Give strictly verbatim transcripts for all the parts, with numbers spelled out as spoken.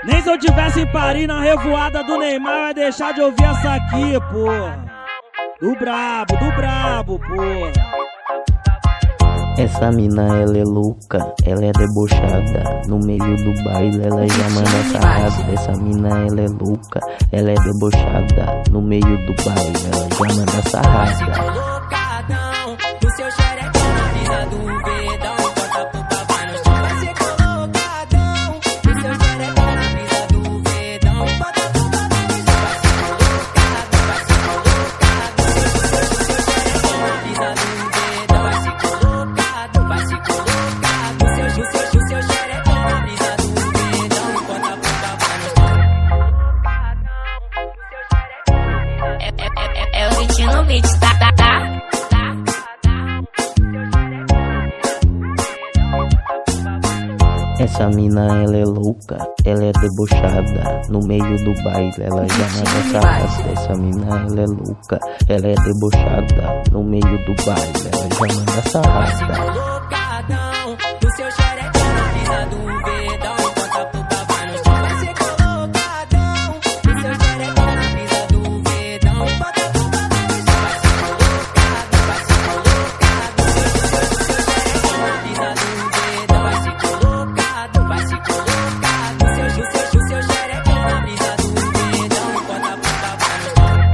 Nem se eu tivesse em Paris na revoada do Neymar, vai deixar de ouvir essa aqui, porra. Do brabo, do brabo, porra. Essa mina, ela é louca, ela é debochada. No meio do baile, ela já manda sarrada. Essa mina, ela é louca, ela é debochada. No meio do baile, ela já manda sarrada. É o Vitinho no beat, tá, tá, tá. Essa mina, ela é louca, ela é debochada. No meio do baile, ela já manda sarrada. Essa mina, ela é louca, ela é debochada. No meio do baile, ela já manda sarrada.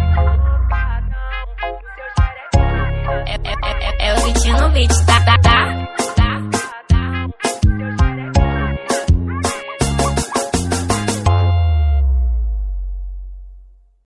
É o Vitinho no beat, tá, tá, tá.